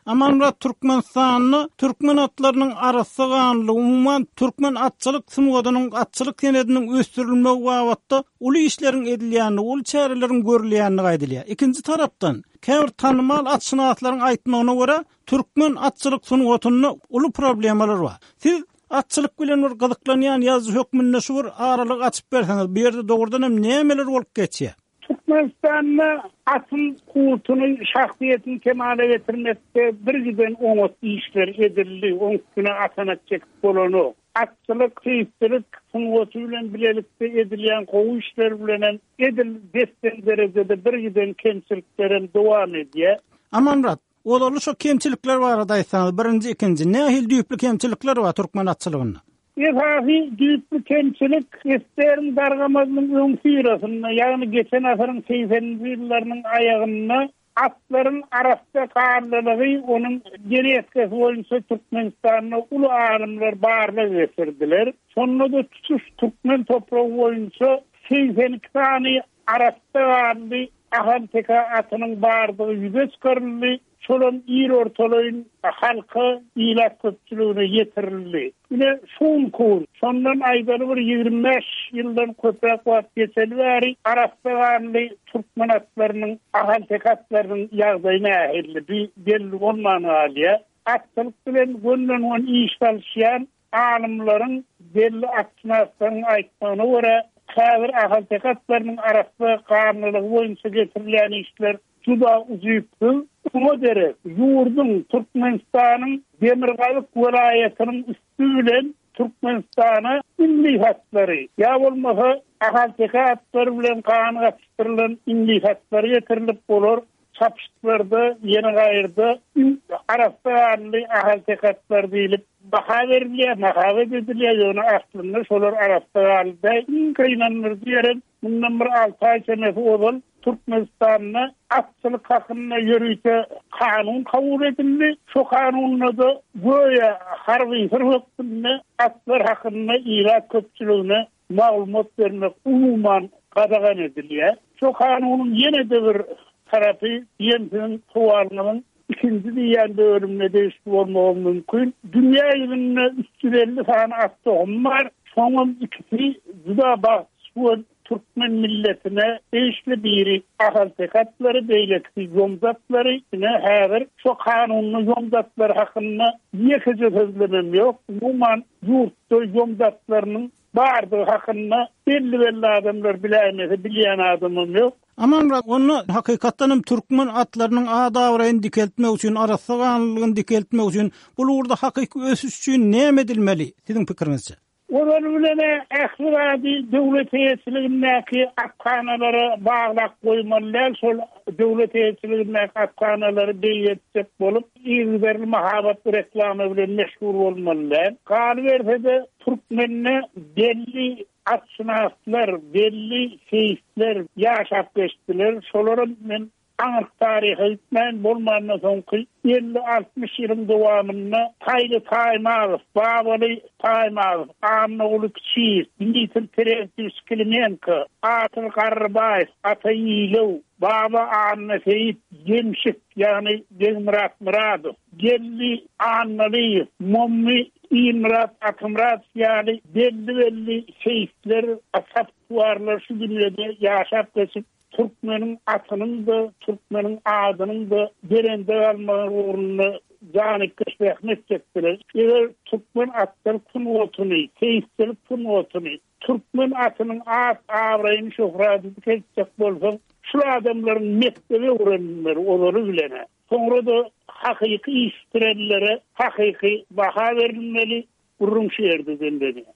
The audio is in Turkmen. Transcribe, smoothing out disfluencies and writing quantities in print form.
Amanra Türkmenistan'ı Türkmen atlarının arası ganly umuman Türkmen atçılık sınıfının atçılık senedinin östürülmegi wagtda ulu işlerin edilýäni, ulu çärelerin görülýäni gaýdylýar. Ikinji tarapdan käbir tanymal atşynatlaryň aýtmagyna görä Türkmen atçılık sınıfynyň ulu problemalar bar. Siz atçılık bilen bir gyzyklanýan ýazgy hökmünde şu bir aralyk açyp berseňiz, bu ýerde dogrudan hem nämeler bolup geçýär? Türkmenistan'da asıl kurtunu, şahsiyetini kemale getirmekte bir giden oňat işler edildi, oňsuna atanatjak bolany. Atçılık, keyifçilik, sınıfı bilen bilelikte edilýän gowy işler bilen edil destek derejede bir giden kemçiliklerim dowam edýär. Amanrat, olaly şu kemçilikler barada aýtsaňyz, birinji, ikinji, nähil düýpli kemçilikler bar Türkmen atçylygynda? Esafi düýpli kemçilik isterin dargamazlygyň öň syrasynda, ýagny geçen asyryň 80-nji ýyllarynyň aýagynda atlaryň arasynda garlylygy onuň genetikasy boýunça Türkmenistanyň uly alymlar barlyk getirdiler. Şonda da tutuş Türkmen topragy boýunça 82 tany arasynda garly ahanteka atynyň bardygy ýüze çykaryldy. Şolan ýer ortalaýyn halka ýylat köpçüligine ýetirildi. Ine şol kur, şondan aýdary bir 25 ýyldan köpek wagt geçelbäri arasynda Türkmen atlarynyň ahal tekatlarynyň ýagdaýyna ähildi. Belli bolmany alýa. Atçylyk bilen gönlen iş başlayan alymlaryň belli atçylaryň aýtmagyna görä häzir ahal tekatlarynyň arasynda garlylygy boýunça getirilýän işler juda uzýupdy. Modere yurdun Türkmenistanyň Demirgalyk welaýatynyň üstü bilen Türkmenistana milli haklary ýa bolmasa ahal tekatlar bilen ganygatdyrylan milli haklary getirilip bolar. Çapıştırdı, yeni gaýyrdy, arasynda ahal tekatlar diýilip baha berilýär, mahavet edilýär, ýöne aslynda şolar arasynda kynanlar diýerem. Bundan bir 6 aý semesi ozal Türkmenistanyň atçylyk hakyna ýörüýse kanun kabul edildi. Şu kanunla da goýa harby hökmünde atlar hakyna ýylat köpçüligine maglumat bermek umuman gadagan edilýär. Şu kanunyň ýene-de bir tarapy ýemden tuwarlygyň ikinji diýen bölümde değişik bolmagy mümkin. Dünýä ýüzünde 350 tane atçy bar. Şoňun ikisi juda başga Türkmen milletine değişli biri ahal tekatlary beýlekli ýomzatlary ine häzir şu kanunyň ýomzatlary hakynda ýekje sözlemem ýok. Umuman ýurtda ýomzatlarynyň bardygy hakynda belli adamlar bilämese bilýän adamym ýok. Amanra onu hakykatdan Türkmen atlarynyň adawyny dikeltmek üçin, arasy ganlygyny dikeltmek üçin bu urda hakyky ösüş üçin näme edilmeli? Siziň pikirinizçe? Olar bilen ähli döwlet eýetçiligindäki atkanalary baglap goýmalylar, şol döwlet eýetçiligindäki atkanalary beýetjek bolup, ýüzberli mahabat reklamy bilen meşhur bolmalylar. Galy berse Türkmenne belli atşynaslar, belli şeýsler ýaşap geçdiler. Şolarym men Aňyk taryhy etmän bolmanyna soňky 50-60 ýylyň dowamynda Taýly Taýmazow, Babaly Taýmazow, Amnoğlu Kiçir, Dimitrij Terentьевич, Atıl Garbaýew, Ataýylow, Baba Anna Seyit Gemşik, ýagny Demirat Muradow, Gelli Annalyýew, Mommy İmrat Akımrat, ýagny belli şeýsler, asaptuarlar şu dünýede ýaşap geçip Türkmeniň atynyň da, Türkmeniň adynyň da berende almagy uğruna jany köşbähmet etdiler. Eger Türkmen atlar kunuwatyny, keýsçilik kunuwatyny, Türkmen atynyň at awraýyny şöhraty ketjek bolsa, şu adamlaryň mektebi öwrenler, olary bilen. Soňra da hakyky iştirellere hakyky baha berilmeli, urun şeýerdi dendeni.